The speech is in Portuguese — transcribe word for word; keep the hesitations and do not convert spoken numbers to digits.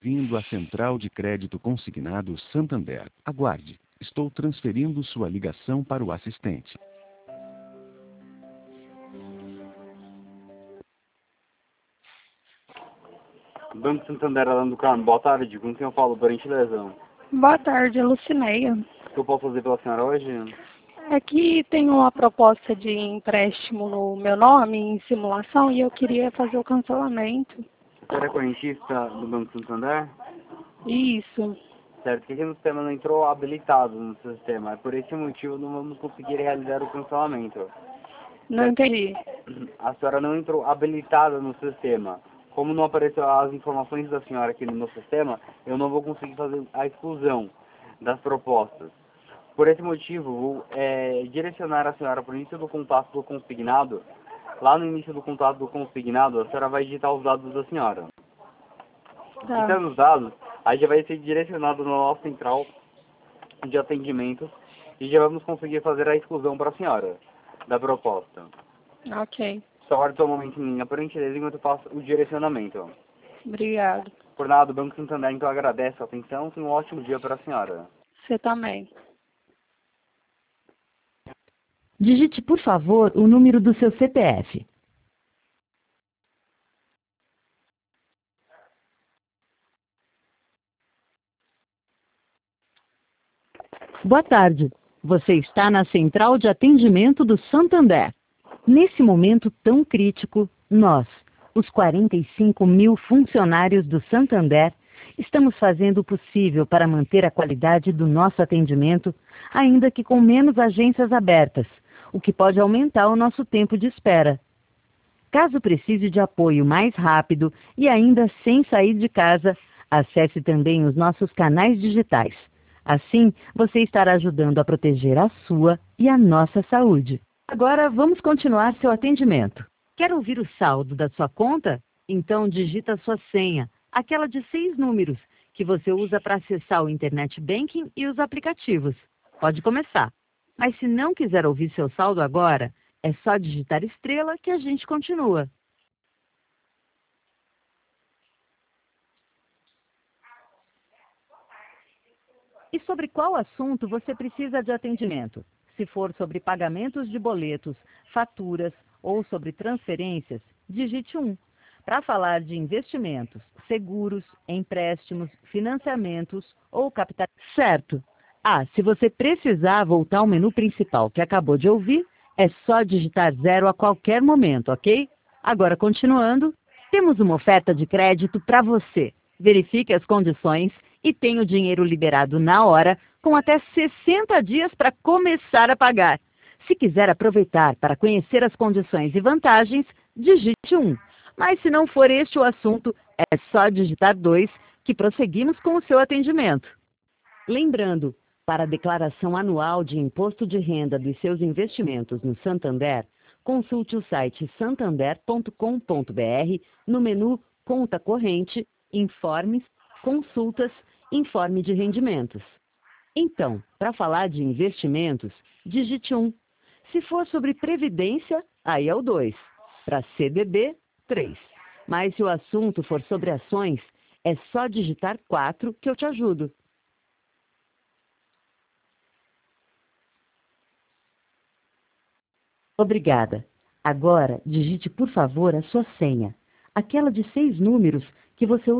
Vindo à Central de Crédito Consignado Santander. Aguarde. Estou transferindo sua ligação para o assistente. Banco Santander, Alano do Carmo. Boa tarde. Com quem eu falo, por gentileza? Boa tarde, Lucineia. O que eu posso fazer pela senhora hoje? Aqui tem uma proposta de empréstimo no meu nome, em simulação, e eu queria fazer o cancelamento. A senhora é correntista do Banco Santander? Isso. Certo, que aqui no sistema não entrou habilitado no sistema. Por esse motivo não vamos conseguir realizar o cancelamento. Não entendi. A senhora não entrou habilitada no sistema. Como não apareceu as informações da senhora aqui no meu sistema, eu não vou conseguir fazer a exclusão das propostas. Por esse motivo, vou é, direcionar a senhora para o início do contato do consignado. Lá no início do contato do consignado, a senhora vai digitar os dados da senhora. Tá. Digitando os dados, aí já vai ser direcionado na nossa central de atendimento e já vamos conseguir fazer a exclusão para a senhora da proposta. Ok. Só aguarde um momento em linha, por gentileza, enquanto eu faço o direcionamento. Obrigado. Por nada, o Banco Santander então agradece a atenção e um ótimo dia para a senhora. Você também. Digite, por favor, o número do seu C P F. Boa tarde. Você está na Central de Atendimento do Santander. Nesse momento tão crítico, nós, os quarenta e cinco mil funcionários do Santander, estamos fazendo o possível para manter a qualidade do nosso atendimento, ainda que com menos agências abertas, o que pode aumentar o nosso tempo de espera. Caso precise de apoio mais rápido e ainda sem sair de casa, acesse também os nossos canais digitais. Assim, você estará ajudando a proteger a sua e a nossa saúde. Agora, vamos continuar seu atendimento. Quer ouvir o saldo da sua conta? Então, digita a sua senha, aquela de seis números, que você usa para acessar o Internet Banking e os aplicativos. Pode começar. Mas se não quiser ouvir seu saldo agora, é só digitar estrela que a gente continua. E sobre qual assunto você precisa de atendimento? Se for sobre pagamentos de boletos, faturas ou sobre transferências, digite um. Para falar de investimentos, seguros, empréstimos, financiamentos ou capital... Certo. Ah, se você precisar voltar ao menu principal que acabou de ouvir, é só digitar zero a qualquer momento, ok? Agora, continuando, temos uma oferta de crédito para você. Verifique as condições e tenha o dinheiro liberado na hora, com até sessenta dias para começar a pagar. Se quiser aproveitar para conhecer as condições e vantagens, digite um. Mas se não for este o assunto, é só digitar dois, que prosseguimos com o seu atendimento. Lembrando, para a declaração anual de imposto de renda dos seus investimentos no Santander, consulte o site santander ponto com ponto br no menu Conta Corrente, Informes, Consultas, Informe de Rendimentos. Então, para falar de investimentos, digite um. Se for sobre previdência, aí é o dois. Para C D B, três. Mas se o assunto for sobre ações, é só digitar quatro que eu te ajudo. Obrigada. Agora, digite, por favor, a sua senha. Aquela de seis números que você